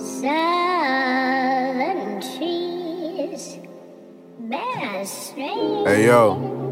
Southern trees bear strange Hey yo.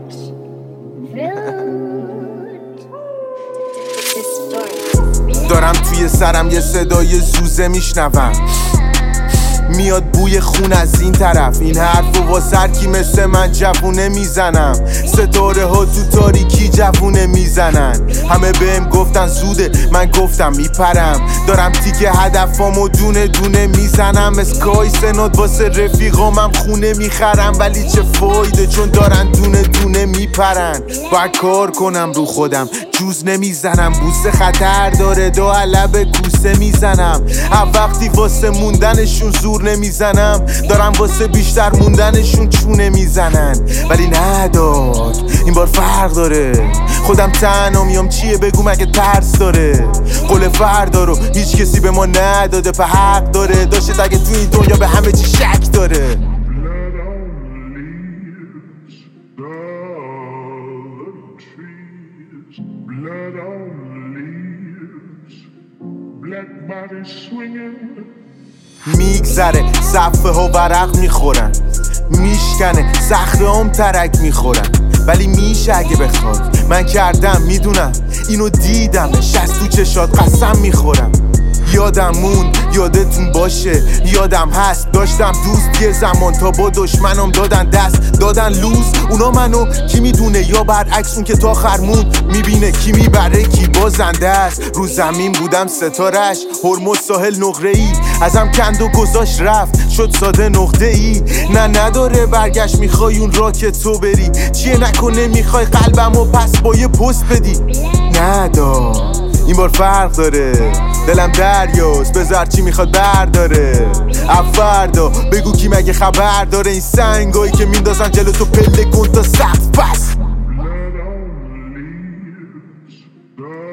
fruit. دارم توی سرم یه صدای زوزه میشنوم، میاد بوی خون از این طرف. این حرفو واسه هر کی مثل من جوونه میزنم. ستاره ها تو تاریکی جوونه میزنن. همه بهم گفتن زوده، من گفتم میپرم. دارم تیکه هدفامو دونه دونه میزنم. اسکای سناد واسه رفیقامم خونه میخرم، ولی چه فایده چون دارن دونه دونه میپرن. باید کار کنم رو خودم، جوز نمیزنم. بوسه خطر داره، دو علب کوسه میزنم. وقتی واسه موندنشون زور نمیزنم، دارم واسه بیشتر موندنشون چونه میزنن. ولی نداد این بار فرق داره، خودم تنها میام چیه بگو مگه ترس داره. قول فردا رو هیچ کسی به ما نداده، په حق داره داشت اگه تو این دنیا به همه چی شک داره. میگذره صفحه ها ورق میخورن، میشکنه صخره هم ترک میخورن. ولی میشه اگه بخواد، من کردم میدونم، اینو دیدم شست تو چشات قسم میخورم. یادم موند یادتون باشه، یادم هست داشتم دوست یه زمان تا با دشمنم دادن دست، دادن لوز. اونا منو کی میدونه، یا برعکس اون که تا آخر موند میبینه کی میبره کی بازنده است. رو زمین بودم ستارش، هرمز ساحل نقره ای، ازم کند و گذاشت رفت شد ساده نقطه ای. نه نداره برگشت، میخوای اون را که تو بری، چیه نکنه میخوای قلبمو پس با یه پست بدی. ندار این بار فرق داره، دلم دریاست بذار چی میخواد برداره. فردا بگو کی مگه خبر داره، این سنگایی که میندازن جلو تو پله کن تا سقف پس.